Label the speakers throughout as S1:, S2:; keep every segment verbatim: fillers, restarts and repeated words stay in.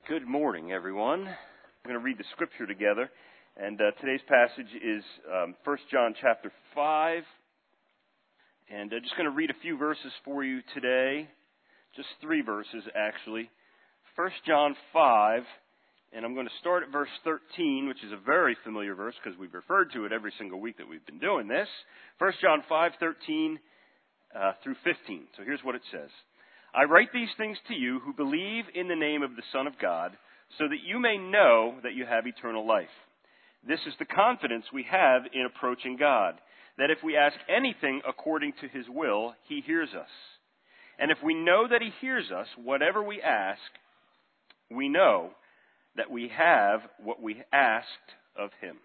S1: Good morning, everyone. We're going to read the scripture together, and uh, today's passage is um, First John chapter five, and I'm just going to read a few verses for you today, just three verses actually. First John five, and I'm going to start at verse thirteen, which is a very familiar verse because we've referred to it every single week that we've been doing this. First John five, thirteen uh, through fifteen. So here's what it says. I write these things to you who believe in the name of the Son of God, so that you may know that you have eternal life. This is the confidence we have in approaching God, that if we ask anything according to His will, He hears us. And if we know that He hears us, whatever we ask, we know that we have what we asked of Him.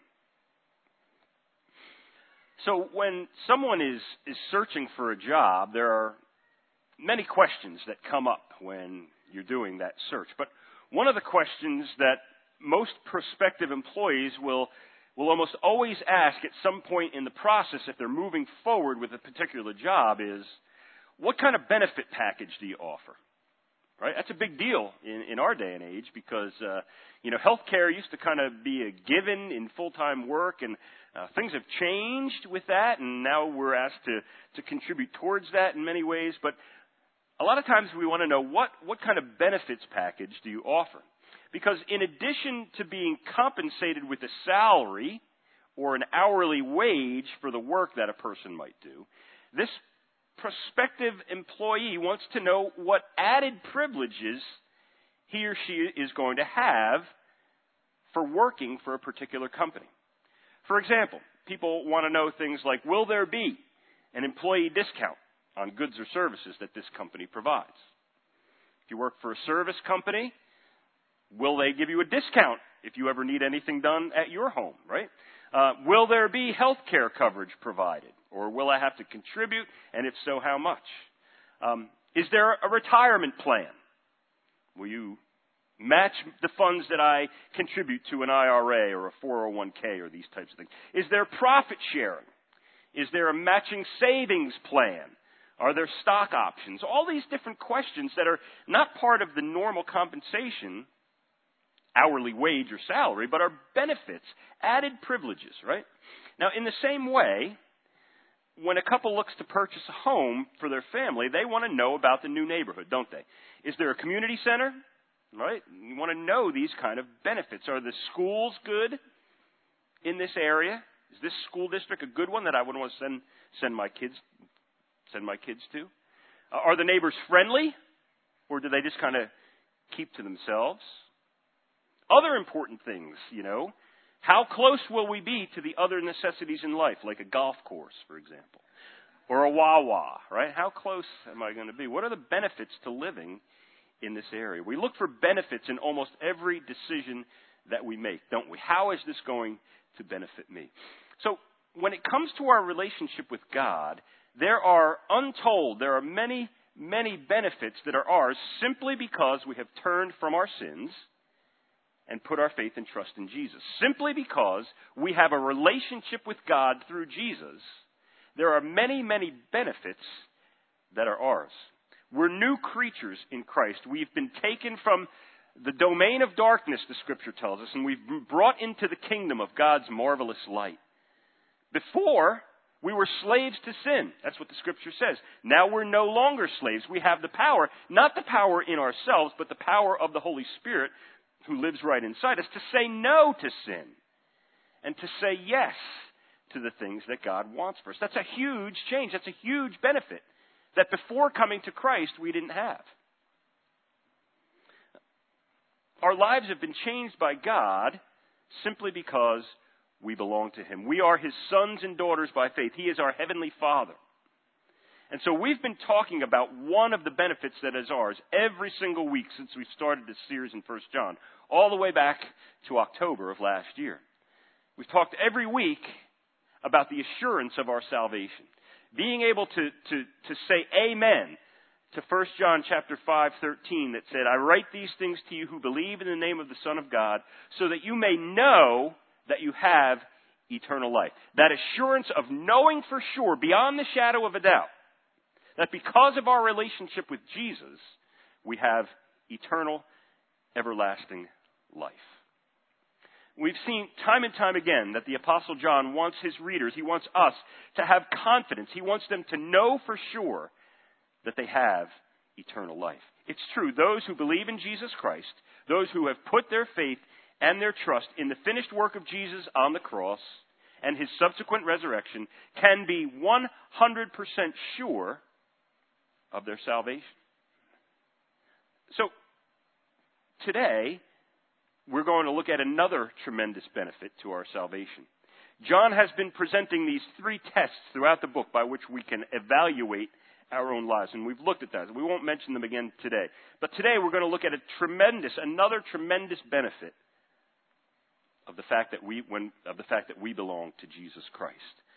S1: So when someone is, is searching for a job, there are many questions that come up when you're doing that search. But one of the questions that most prospective employees will will almost always ask at some point in the process if they're moving forward with a particular job is, what kind of benefit package do you offer? Right? That's a big deal in, in our day and age because, uh, you know, healthcare used to kind of be a given in full-time work, and uh, things have changed with that, and now we're asked to, to contribute towards that in many ways. But a lot of times we want to know what, what kind of benefits package do you offer? Because in addition to being compensated with a salary or an hourly wage for the work that a person might do, this prospective employee wants to know what added privileges he or she is going to have for working for a particular company. For example, people want to know things like, will there be an employee discount on goods or services that this company provides? If you work for a service company, will they give you a discount if you ever need anything done at your home, right? Uh, will there be health care coverage provided? Or will I have to contribute? And if so, how much? Um, is there a retirement plan? Will you match the funds that I contribute to an I R A or a four oh one k or these types of things? Is there profit sharing? Is there a matching savings plan? Are there stock options? All these different questions that are not part of the normal compensation, hourly wage or salary, but are benefits, added privileges, right? Now, in the same way, when a couple looks to purchase a home for their family, they want to know about the new neighborhood, don't they? Is there a community center? Right? You want to know these kind of benefits. Are the schools good in this area? Is this school district a good one that I would want to send send my kids send my kids to? Uh, are the neighbors friendly, or do they just kind of keep to themselves? Other important things, you know, how close will we be to the other necessities in life, like a golf course, for example, or a Wawa, right? How close am I going to be? What are the benefits to living in this area? We look for benefits in almost every decision that we make, don't we? How is this going to benefit me? So when it comes to our relationship with God, there are untold, there are many, many benefits that are ours simply because we have turned from our sins and put our faith and trust in Jesus. Simply because we have a relationship with God through Jesus, there are many, many benefits that are ours. We're new creatures in Christ. We've been taken from the domain of darkness, the Scripture tells us, and we've been brought into the kingdom of God's marvelous light. Before, we were slaves to sin. That's what the Scripture says. Now we're no longer slaves. We have the power, not the power in ourselves, but the power of the Holy Spirit who lives right inside us to say no to sin and to say yes to the things that God wants for us. That's a huge change. That's a huge benefit that before coming to Christ we didn't have. Our lives have been changed by God simply because we belong to Him. We are His sons and daughters by faith. He is our Heavenly Father. And so we've been talking about one of the benefits that is ours every single week since we started this series in First John, all the way back to October of last year. We've talked every week about the assurance of our salvation. Being able to, to, to say amen to First John chapter five, thirteen that said, I write these things to you who believe in the name of the Son of God so that you may know that you have eternal life. That assurance of knowing for sure, beyond the shadow of a doubt, that because of our relationship with Jesus, we have eternal everlasting life. We've seen time and time again that the Apostle John wants his readers, he wants us to have confidence. He wants them to know for sure that they have eternal life. It's true, those who believe in Jesus Christ, those who have put their faith and their trust in the finished work of Jesus on the cross and his subsequent resurrection, can be one hundred percent sure of their salvation. So, today, we're going to look at another tremendous benefit to our salvation. John has been presenting these three tests throughout the book by which we can evaluate our own lives, and we've looked at that. We won't mention them again today. But today we're going to look at a tremendous, another tremendous benefit of the fact that we, when, of the fact that we belong to Jesus Christ.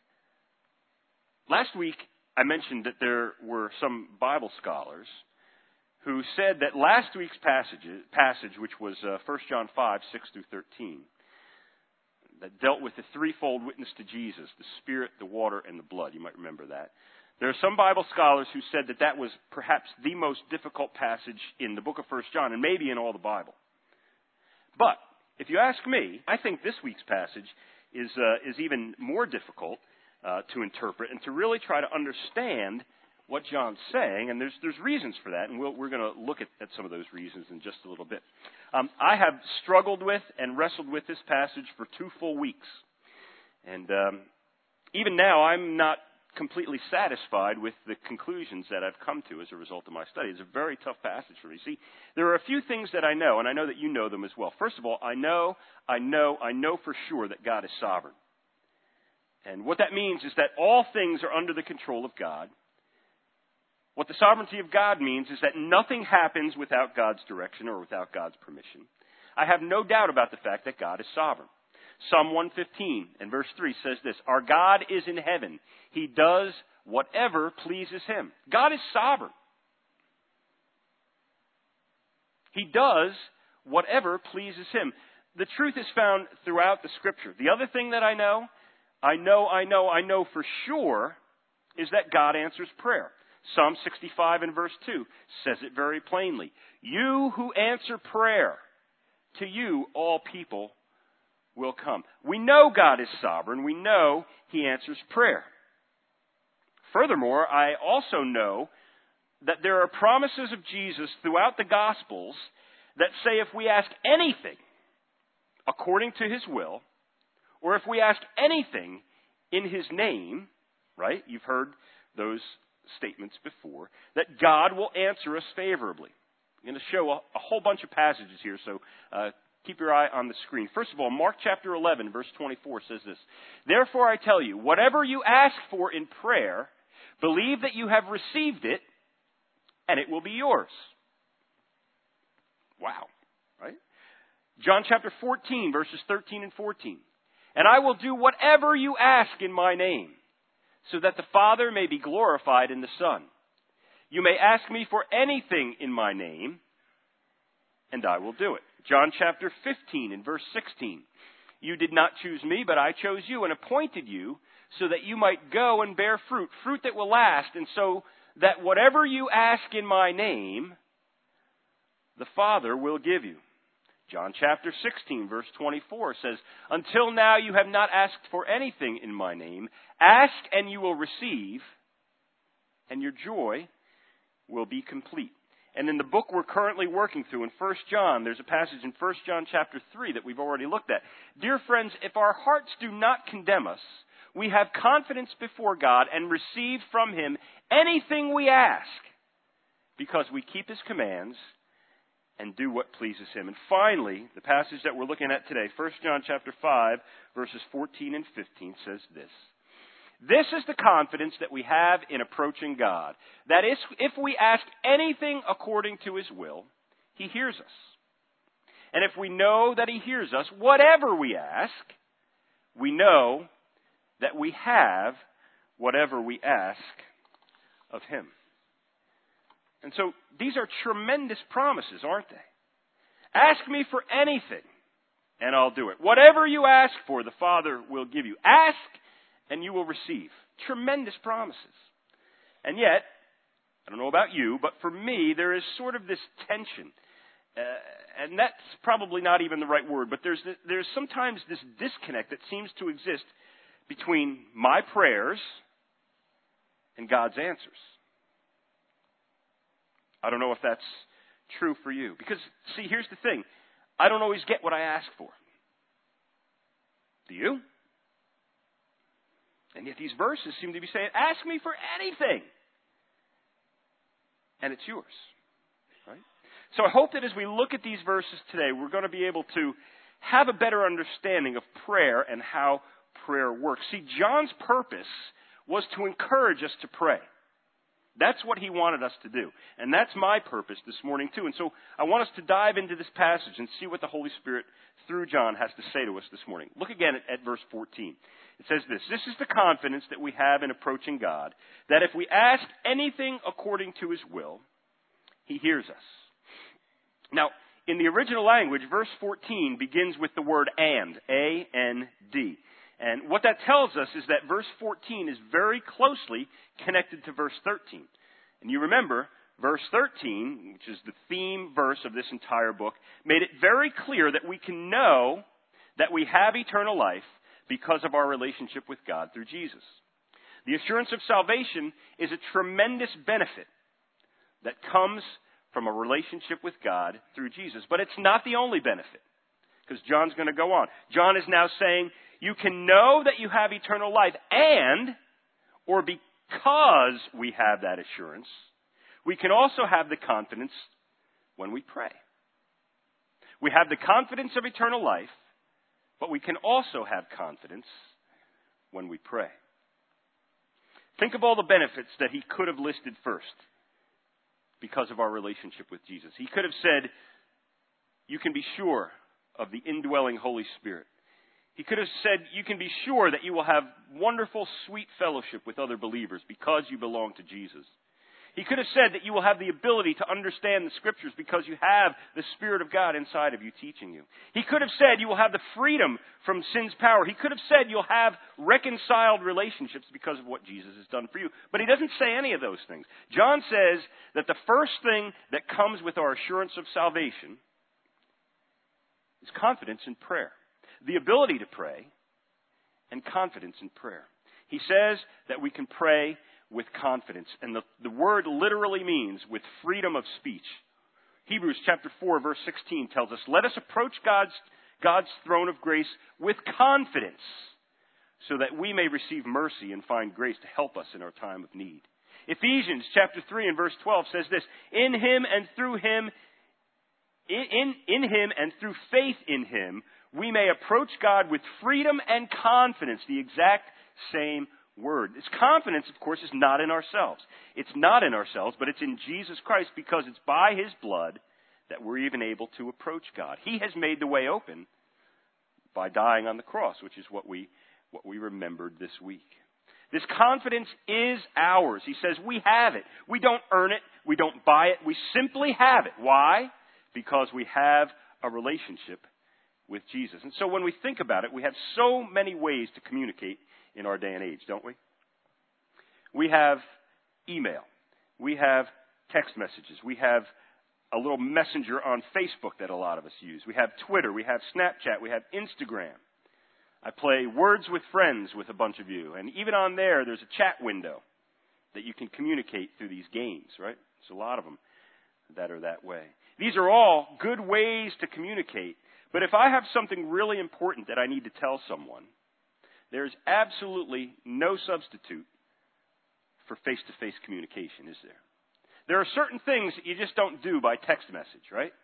S1: Last week, I mentioned that there were some Bible scholars who said that last week's passage, passage which was uh, First John five, six through thirteen, that dealt with the threefold witness to Jesus, the Spirit, the water, and the blood. You might remember that. There are some Bible scholars who said that that was perhaps the most difficult passage in the book of First John, and maybe in all the Bible. But, if you ask me, I think this week's passage is, uh, is even more difficult uh, to interpret and to really try to understand what John's saying, and there's there's reasons for that, and we'll, we're going to look at, at some of those reasons in just a little bit. Um, I have struggled with and wrestled with this passage for two full weeks, and um, even now I'm not completely satisfied with the conclusions that I've come to as a result of my study. It's a very tough passage for me. See, there are a few things that I know, and I know that you know them as well. First of all, I know, I know, I know for sure that God is sovereign. And what that means is that all things are under the control of God. What the sovereignty of God means is that nothing happens without God's direction or without God's permission. I have no doubt about the fact that God is sovereign. Psalm one fifteen and verse three says this, "Our God is in heaven. He does whatever pleases him." God is sovereign. He does whatever pleases him. The truth is found throughout the Scripture. The other thing that I know, I know, I know, I know for sure, is that God answers prayer. Psalm sixty-five and verse two says it very plainly. "You who answer prayer, to you all people will come." We know God is sovereign. We know he answers prayer. Furthermore, I also know that there are promises of Jesus throughout the Gospels that say if we ask anything according to his will, or if we ask anything in his name, right? You've heard those statements before, that God will answer us favorably. I'm going to show a, a whole bunch of passages here, so uh, keep your eye on the screen. First of all, Mark chapter eleven, verse twenty-four says this, "Therefore I tell you, whatever you ask for in prayer, believe that you have received it, and it will be yours." Wow, right? John chapter fourteen, verses thirteen and fourteen. "And I will do whatever you ask in my name, so that the Father may be glorified in the Son. You may ask me for anything in my name, and I will do it." John chapter fifteen and verse sixteen. "You did not choose me, but I chose you and appointed you so that you might go and bear fruit, fruit that will last, and so that whatever you ask in my name, the Father will give you." John chapter sixteen, verse twenty-four says, "Until now you have not asked for anything in my name. Ask and you will receive, and your joy will be complete." And in the book we're currently working through in First John, there's a passage in First John chapter three that we've already looked at. Dear friends, if our hearts do not condemn us, we have confidence before God and receive from him anything we ask, because we keep his commands and do what pleases him. And finally, the passage that we're looking at today, First John chapter five, verses fourteen and fifteen, says this. "This is the confidence that we have in approaching God, that is, if we ask anything according to his will, he hears us. And if we know that he hears us, whatever we ask, we know that we have whatever we ask of him." And so these are tremendous promises, aren't they? Ask me for anything, and I'll do it. Whatever you ask for, the Father will give you. Ask, and you will receive. Tremendous promises. And yet, I don't know about you, but for me, there is sort of this tension. Uh, and that's probably not even the right word, but there's, there's sometimes this disconnect that seems to exist between my prayers and God's answers. I don't know if that's true for you. Because, see, here's the thing. I don't always get what I ask for. Do you? And yet these verses seem to be saying, ask me for anything. And it's yours. Right? So I hope that as we look at these verses today, we're going to be able to have a better understanding of prayer and how prayer works. See, John's purpose was to encourage us to pray. That's what he wanted us to do. And that's my purpose this morning too. And so I want us to dive into this passage and see what the Holy Spirit through John has to say to us this morning. Look again at, at verse fourteen. It says this, "This is the confidence that we have in approaching God, that if we ask anything according to his will, he hears us." Now, in the original language, verse fourteen begins with the word and, A N D. And what that tells us is that verse fourteen is very closely connected to verse thirteen. And you remember, verse thirteen, which is the theme verse of this entire book, made it very clear that we can know that we have eternal life because of our relationship with God through Jesus. The assurance of salvation is a tremendous benefit that comes from a relationship with God through Jesus. But it's not the only benefit, because John's going to go on. John is now saying, you can know that you have eternal life, and, or because we have that assurance, we can also have the confidence when we pray. We have the confidence of eternal life, but we can also have confidence when we pray. Think of all the benefits that he could have listed first because of our relationship with Jesus. He could have said, you can be sure of the indwelling Holy Spirit. He could have said, you can be sure that you will have wonderful, sweet fellowship with other believers because you belong to Jesus. He could have said that you will have the ability to understand the Scriptures because you have the Spirit of God inside of you teaching you. He could have said you will have the freedom from sin's power. He could have said you'll have reconciled relationships because of what Jesus has done for you. But he doesn't say any of those things. John says that the first thing that comes with our assurance of salvation is confidence in prayer. The ability to pray and confidence in prayer. He says that we can pray with confidence. And the, the word literally means with freedom of speech. Hebrews chapter four verse sixteen tells us, let us approach God's, God's throne of grace with confidence so that we may receive mercy and find grace to help us in our time of need. Ephesians chapter three and verse twelve says this, in him and through him, in, in, in him and through faith in him, we may approach God with freedom and confidence, the exact same word. This confidence, of course, is not in ourselves. It's not in ourselves, but it's in Jesus Christ because it's by his blood that we're even able to approach God. He has made the way open by dying on the cross, which is what we, what we remembered this week. This confidence is ours. He says we have it. We don't earn it. We don't buy it. We simply have it. Why? Because we have a relationship with Jesus. And so when we think about it, we have so many ways to communicate in our day and age, don't we? We have email. We have text messages. We have a little messenger on Facebook that a lot of us use. We have Twitter. We have Snapchat. We have Instagram. I play Words with Friends with a bunch of you. And even on there, there's a chat window that you can communicate through these games, right? There's a lot of them that are that way. These are all good ways to communicate. But if I have something really important that I need to tell someone, there's absolutely no substitute for face-to-face communication, is there? There are certain things that you just don't do by text message, right?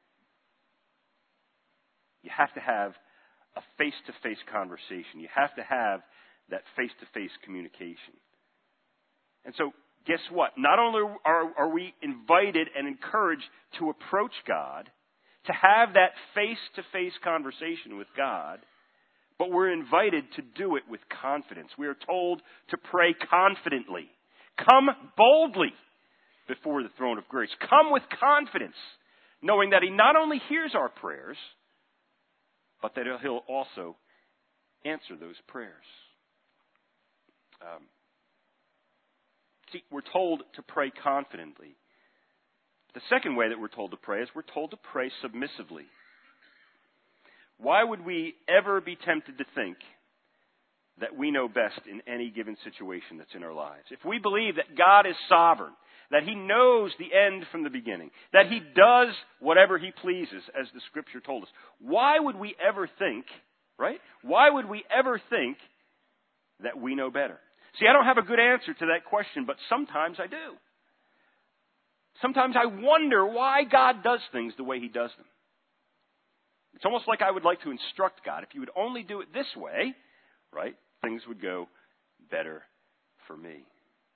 S1: You have to have a face-to-face conversation. You have to have that face-to-face communication. And so, guess what? Not only are, are we invited and encouraged to approach God, to have that face-to-face conversation with God, but we're invited to do it with confidence. We are told to pray confidently. Come boldly before the throne of grace. Come with confidence, knowing that he not only hears our prayers, but that he'll also answer those prayers. Um, see, we're told to pray confidently. The second way that we're told to pray is we're told to pray submissively. Why would we ever be tempted to think that we know best in any given situation that's in our lives? If we believe that God is sovereign, that He knows the end from the beginning, that He does whatever He pleases, as the Scripture told us, why would we ever think, right? Why would we ever think that we know better? See, I don't have a good answer to that question, but sometimes I do. Sometimes I wonder why God does things the way He does them. It's almost like I would like to instruct God. If you would only do it this way, right, things would go better for me.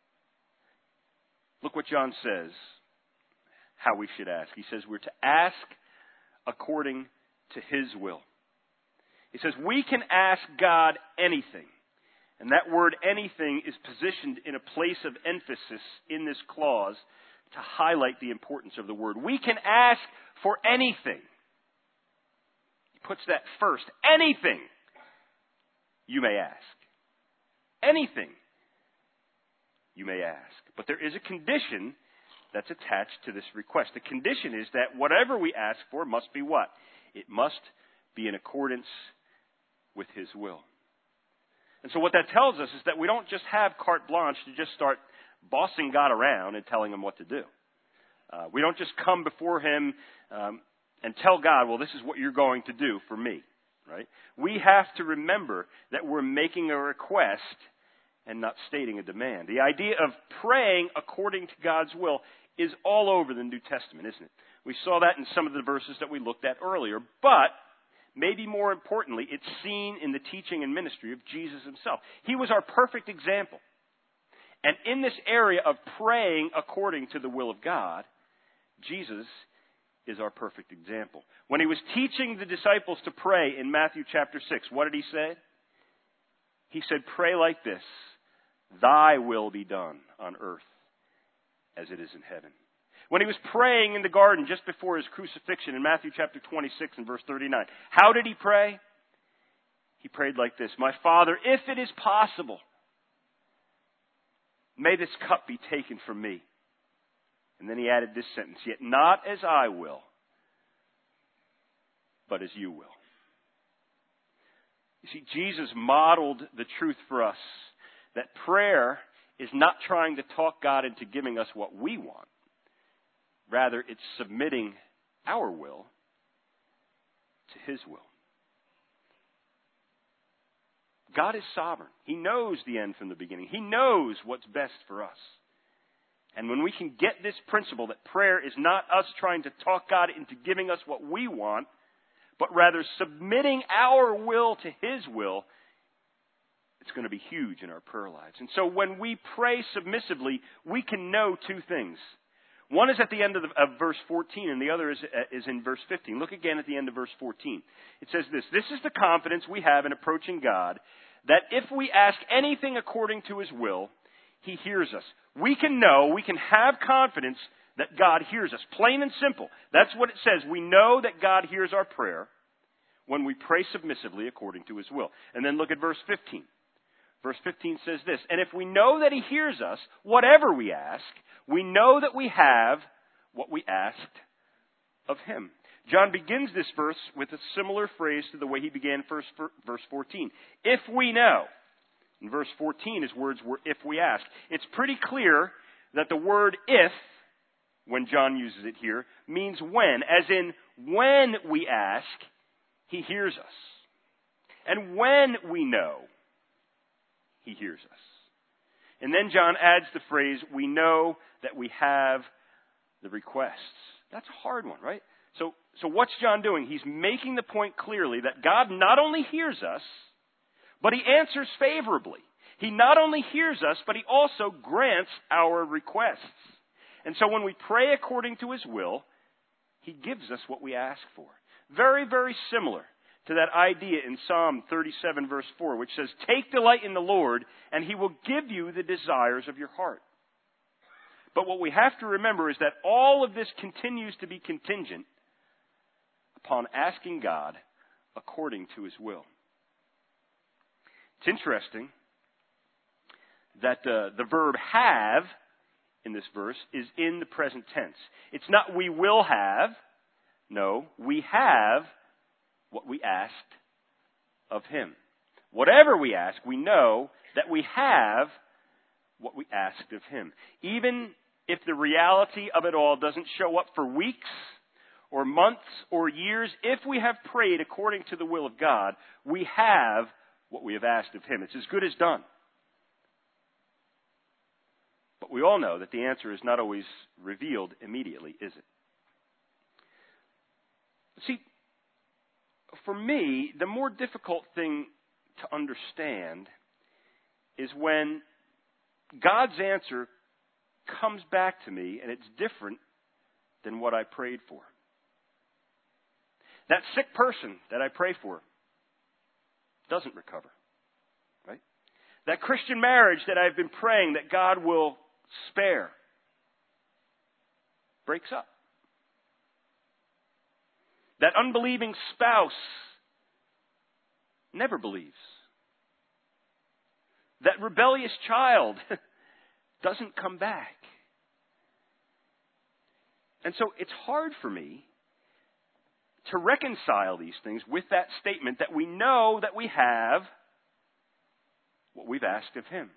S1: Look what John says, how we should ask. He says we're to ask according to His will. He says we can ask God anything. And that word anything is positioned in a place of emphasis in this clause to highlight the importance of the word. We can ask for anything. He puts that first. Anything you may ask. Anything you may ask. But there is a condition that's attached to this request. The condition is that whatever we ask for must be what? It must be in accordance with His will. And so what that tells us is that we don't just have carte blanche to just start bossing God around and telling Him what to do. Uh, we don't just come before Him um, and tell God, well, this is what you're going to do for me, right? We have to remember that we're making a request and not stating a demand. The idea of praying according to God's will is all over the New Testament, isn't it? We saw that in some of the verses that we looked at earlier, but maybe more importantly, it's seen in the teaching and ministry of Jesus Himself. He was our perfect example. And in this area of praying according to the will of God, Jesus is our perfect example. When He was teaching the disciples to pray in Matthew chapter six, what did He say? He said, pray like this, Thy will be done on earth as it is in heaven. When He was praying in the garden just before His crucifixion in Matthew chapter twenty-six and verse thirty-nine, how did He pray? He prayed like this, my Father, if it is possible, may this cup be taken from me. And then He added this sentence, yet not as I will, but as you will. You see, Jesus modeled the truth for us that prayer is not trying to talk God into giving us what we want. Rather, it's submitting our will to His will. God is sovereign. He knows the end from the beginning. He knows what's best for us. And when we can get this principle that prayer is not us trying to talk God into giving us what we want, but rather submitting our will to His will, it's going to be huge in our prayer lives. And so when we pray submissively, we can know two things. One is at the end of, the, of verse fourteen, and the other is, uh, is in verse fifteen. Look again at the end of verse fourteen. It says this, this is the confidence we have in approaching God, that if we ask anything according to His will, He hears us. We can know, we can have confidence that God hears us. Plain and simple. That's what it says. We know that God hears our prayer when we pray submissively according to His will. And then look at verse fifteen. Verse fifteen says this, and if we know that He hears us, whatever we ask, we know that we have what we asked of Him. John begins this verse with a similar phrase to the way he began first, verse fourteen. If we know. In verse fourteen, his words were, if we ask. It's pretty clear that the word if, when John uses it here, means when. As in, when we ask, He hears us. And when we know, He hears us. And then John adds the phrase, we know that we have the requests. That's a hard one, right? So, so what's John doing? He's making the point clearly that God not only hears us, but He answers favorably. He not only hears us, but He also grants our requests. And so when we pray according to His will, He gives us what we ask for. Very, very similar to that idea in Psalm thirty-seven verse four, which says, take delight in the Lord, and He will give you the desires of your heart. But what we have to remember is that all of this continues to be contingent upon asking God according to His will. It's interesting that uh, the verb have in this verse is in the present tense. It's not we will have. No, we have what we asked of him. Whatever we ask, we know that we have what we asked of him. Even if the reality of it all doesn't show up for weeks or months or years, if we have prayed according to the will of God, we have what we have asked of him. It's as good as done. But we all know that the answer is not always revealed immediately, is it? See, for me, the more difficult thing to understand is when God's answer comes back to me and it's different than what I prayed for. That sick person that I pray for doesn't recover, right? That Christian marriage that I've been praying that God will spare breaks up. That unbelieving spouse never believes. That rebellious child doesn't come back. And so it's hard for me to reconcile these things with that statement that we know that we have what we've asked of him.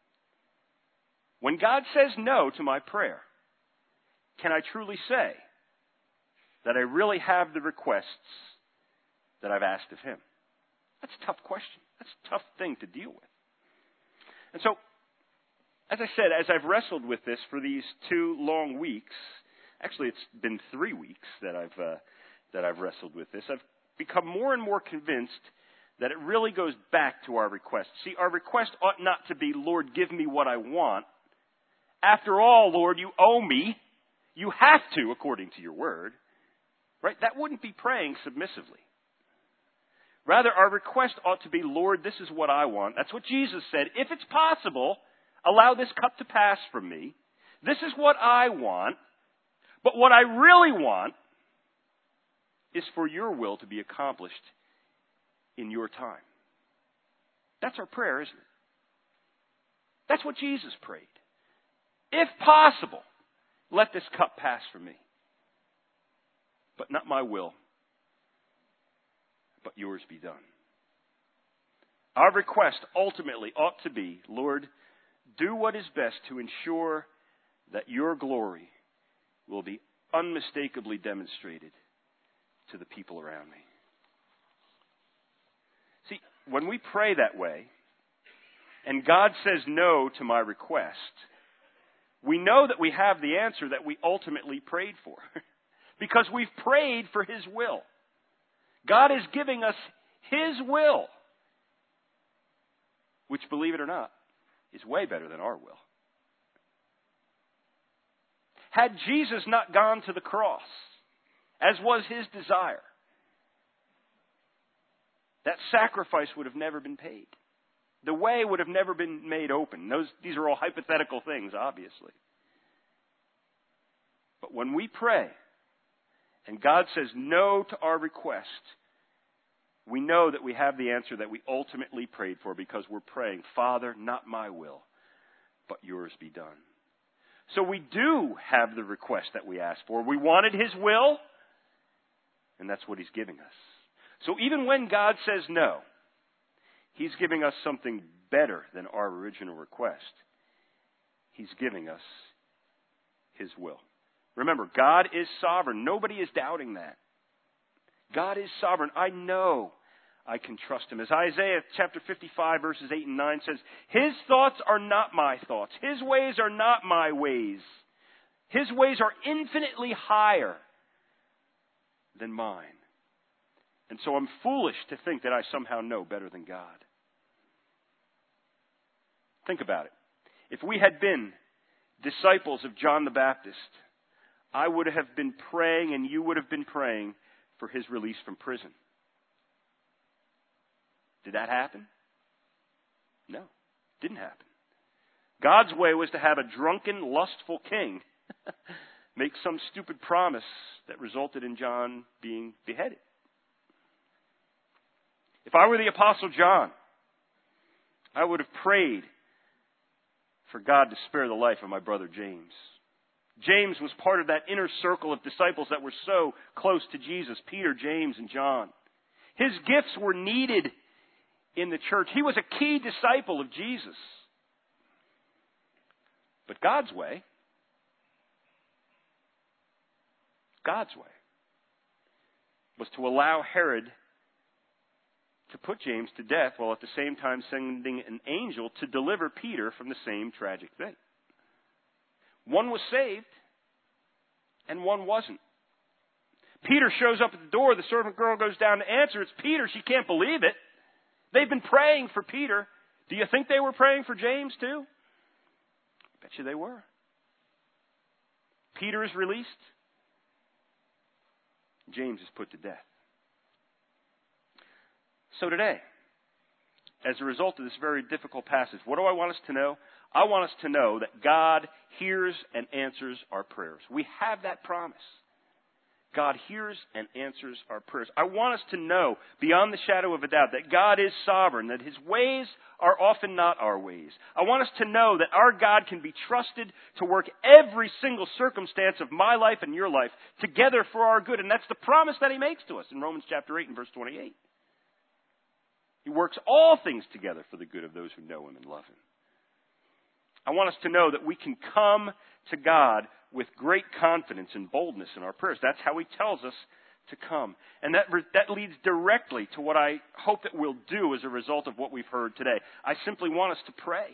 S1: When God says no to my prayer, can I truly say that I really have the requests that I've asked of him? That's a tough question. That's a tough thing to deal with. And so, as I said, as I've wrestled with this for these two long weeks, actually it's been three weeks that I've uh, that I've wrestled with this, I've become more and more convinced that it really goes back to our request. See, our request ought not to be, Lord, give me what I want. After all, Lord, you owe me. You have to, according to your word. Right? That wouldn't be praying submissively. Rather, our request ought to be, Lord, this is what I want. That's what Jesus said. If it's possible, allow this cup to pass from me. This is what I want. But what I really want is for your will to be accomplished in your time. That's our prayer, isn't it? That's what Jesus prayed. If possible, let this cup pass from me. But not my will, but yours be done. Our request ultimately ought to be, Lord, do what is best to ensure that your glory will be unmistakably demonstrated to the people around me. See, when we pray that way, and God says no to my request, we know that we have the answer that we ultimately prayed for. Because we've prayed for his will. God is giving us his will. Which, believe it or not, is way better than our will. Had Jesus not gone to the cross, as was his desire, that sacrifice would have never been paid. The way would have never been made open. Those, these are all hypothetical things, obviously. But when we pray, and God says no to our request, we know that we have the answer that we ultimately prayed for because we're praying, Father, not my will, but yours be done. So we do have the request that we asked for. We wanted his will, and that's what he's giving us. So even when God says no, he's giving us something better than our original request. He's giving us his will. Remember, God is sovereign. Nobody is doubting that. God is sovereign. I know I can trust him. As Isaiah chapter fifty-five, verses eight and nine says, his thoughts are not my thoughts. His ways are not my ways. His ways are infinitely higher than mine. And so I'm foolish to think that I somehow know better than God. Think about it. If we had been disciples of John the Baptist, I would have been praying and you would have been praying for his release from prison. Did that happen? No, didn't happen. God's way was to have a drunken, lustful king make some stupid promise that resulted in John being beheaded. If I were the Apostle John, I would have prayed for God to spare the life of my brother James. James was part of that inner circle of disciples that were so close to Jesus, Peter, James, and John. His gifts were needed in the church. He was a key disciple of Jesus. But God's way, God's way, was to allow Herod to put James to death while at the same time sending an angel to deliver Peter from the same tragic thing. One was saved, and one wasn't. Peter shows up at the door. The servant girl goes down to answer. It's Peter. She can't believe it. They've been praying for Peter. Do you think they were praying for James too? I bet you they were. Peter is released. James is put to death. So today, as a result of this very difficult passage, what do I want us to know? I want us to know that God hears and answers our prayers. We have that promise. God hears and answers our prayers. I want us to know, beyond the shadow of a doubt, that God is sovereign, that His ways are often not our ways. I want us to know that our God can be trusted to work every single circumstance of my life and your life together for our good. And that's the promise that He makes to us in Romans chapter eight and verse twenty-eight. He works all things together for the good of those who know Him and love Him. I want us to know that we can come to God with great confidence and boldness in our prayers. That's how He tells us to come. And that, that leads directly to what I hope that we'll do as a result of what we've heard today. I simply want us to pray.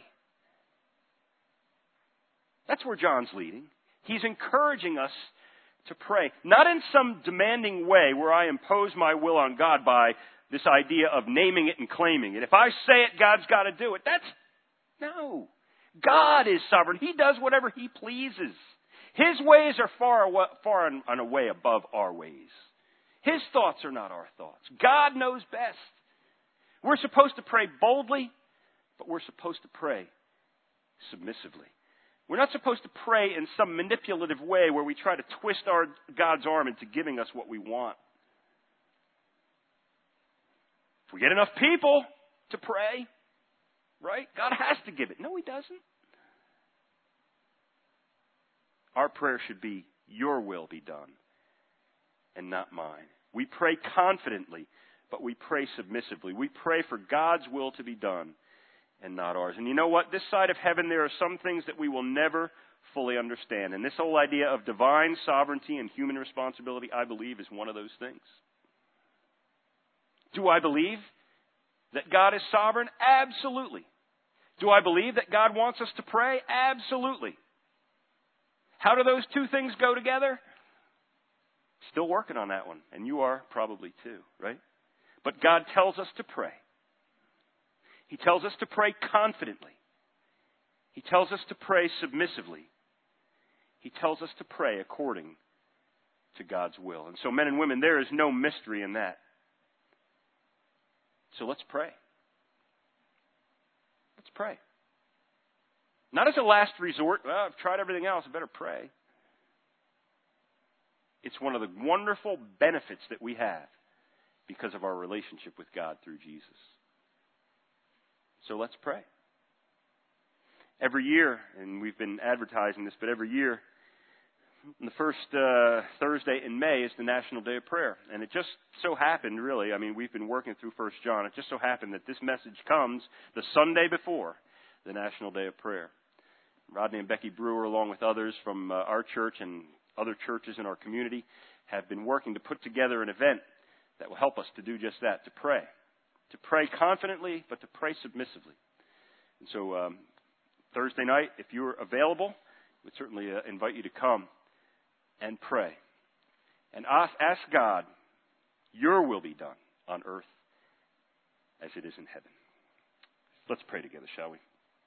S1: That's where John's leading. He's encouraging us to pray. Not in some demanding way where I impose my will on God by this idea of naming it and claiming it. If I say it, God's got to do it. That's, no. God is sovereign. He does whatever He pleases. His ways are far, far and away above our ways. His thoughts are not our thoughts. God knows best. We're supposed to pray boldly, but we're supposed to pray submissively. We're not supposed to pray in some manipulative way where we try to twist our God's arm into giving us what we want. If we get enough people to pray, right? God has to give it. No, He doesn't. Our prayer should be, your will be done, and not mine. We pray confidently, but we pray submissively. We pray for God's will to be done, and not ours. And you know what? This side of heaven, there are some things that we will never fully understand. And this whole idea of divine sovereignty and human responsibility, I believe, is one of those things. Do I believe that God is sovereign? Absolutely. Do I believe that God wants us to pray? Absolutely. How do those two things go together? Still working on that one. And you are probably too, right? But God tells us to pray. He tells us to pray confidently. He tells us to pray submissively. He tells us to pray according to God's will. And so, men and women, there is no mystery in that. So let's pray. Let's pray. Not as a last resort. Well, I've tried everything else. I better pray. It's one of the wonderful benefits that we have because of our relationship with God through Jesus. So let's pray. Every year, and we've been advertising this, but every year, the first uh, Thursday in May is the National Day of Prayer. And it just so happened, really, I mean, we've been working through First John. It just so happened that this message comes the Sunday before the National Day of Prayer. Rodney and Becky Brewer, along with others from uh, our church and other churches in our community, have been working to put together an event that will help us to do just that, to pray. To pray confidently, but to pray submissively. And so um, Thursday night, if you're available, we'd certainly uh, invite you to come and pray. And ask, ask God, your will be done on earth as it is in heaven. Let's pray together, shall we?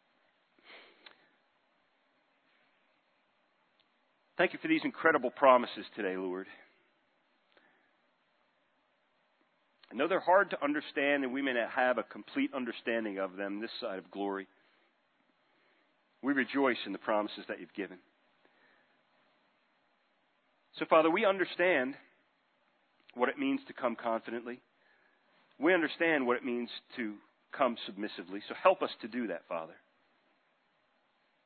S1: Thank you for these incredible promises today, Lord. I know they're hard to understand, and we may not have a complete understanding of them this side of glory. We rejoice in the promises that you've given. So, Father, we understand what it means to come confidently. We understand what it means to come submissively. So help us to do that, Father.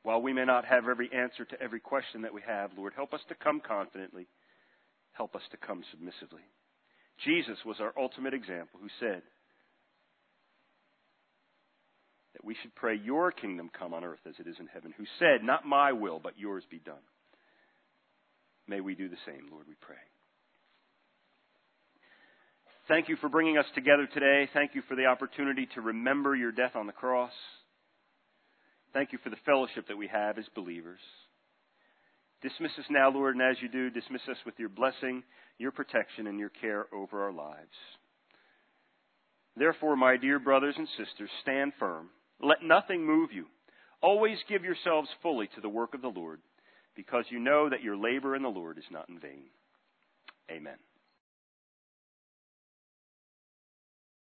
S1: While we may not have every answer to every question that we have, Lord, help us to come confidently. Help us to come submissively. Jesus was our ultimate example, who said that we should pray, your kingdom come on earth as it is in heaven, who said, not my will, but yours be done. May we do the same, Lord, we pray. Thank you for bringing us together today. Thank you for the opportunity to remember your death on the cross. Thank you for the fellowship that we have as believers. Dismiss us now, Lord, and as you do, dismiss us with your blessing, your protection, and your care over our lives. Therefore, my dear brothers and sisters, stand firm. Let nothing move you. Always give yourselves fully to the work of the Lord, because you know that your labor in the Lord is not in vain. Amen.